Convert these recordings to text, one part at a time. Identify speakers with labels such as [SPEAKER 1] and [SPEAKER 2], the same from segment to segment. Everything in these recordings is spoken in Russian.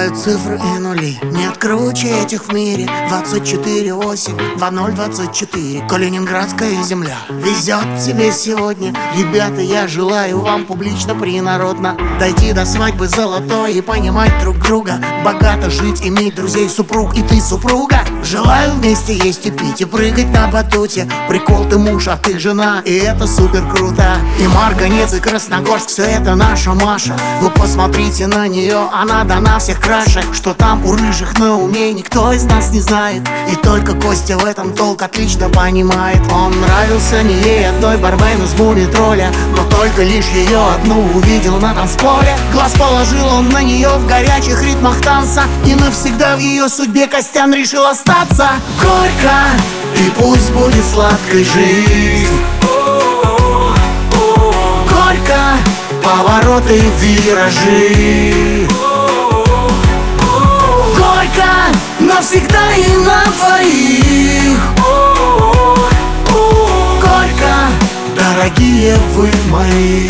[SPEAKER 1] Считают цифры и нули. Нет круче этих в мире. 24-8, 2024. Калининградская земля везет тебе сегодня. Ребята, я желаю вам публично, принародно дойти до свадьбы золотой и понимать друг друга. Богато жить, иметь друзей, супруг и ты супруга. Желаю вместе есть и пить и прыгать на батуте. Прикол, ты муж, а ты жена, и это супер круто. И Марганец, и Красногорск, все это наша Маша. Вы посмотрите на нее, она до нас всех краше. Что там у рыжих на уме, никто из нас не знает. И только Костя в этом толк отлично понимает. Он нравился не ей одной, бармен из Мумий-тролля, но только лишь ее одну увидел на танцполе. Глаз положил он на нее в горячих ритмах танца, и навсегда в ее судьбе Костян решил остаться. Горько, и пусть будет сладкой жизнь. Горько, повороты и виражи. Горько, навсегда и на двоих. Горько, дорогие вы мои.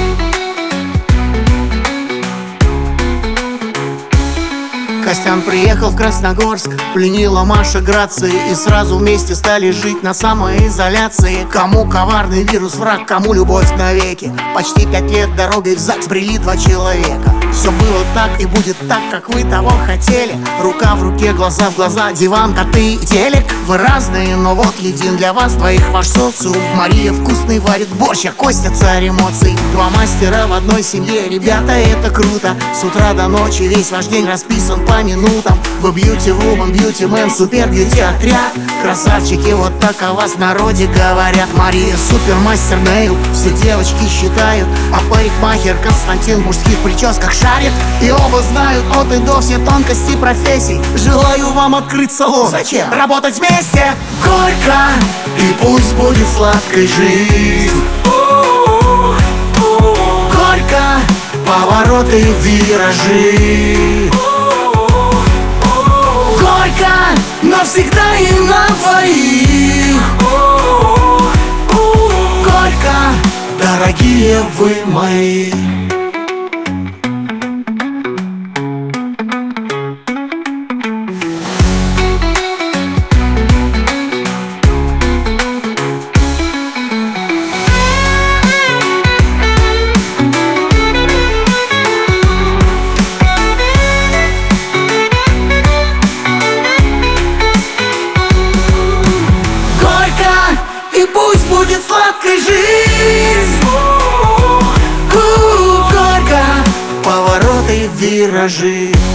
[SPEAKER 1] Костян приехал в Красногорск, пленила Маша грации, и сразу вместе стали жить на самоизоляции. Кому коварный вирус враг, кому любовь навеки. Почти 5 лет дорогой в ЗАГС брели 2 человека. Все было так и будет так, как вы того хотели. Рука в руке, глаза в глаза, диван, коты и телек. Вы разные, но вот един для вас двоих ваш социум. Мария вкусный варит борщ, а Костя царь эмоций. 2 мастера в одной семье, ребята, это круто. С утра до ночи весь ваш день расписан по минутам. Вы бьюти-вумен, бьюти-мен, супер-бьюти-отряд. Красавчики, вот так о вас в народе говорят. Мария супермастер нейл, все девочки считают. А парикмахер Константин в мужских прическах шарит. И оба знают от и до все тонкости профессий. Желаю вам открыть салон. Зачем? Работать вместе. Горько, и пусть будет сладкой жизнь. Горько, повороты и виражи. Горько, навсегда и на двоих. Горько, дорогие вы мои. И пусть будет сладкой жизнь. Горько, повороты и виражи.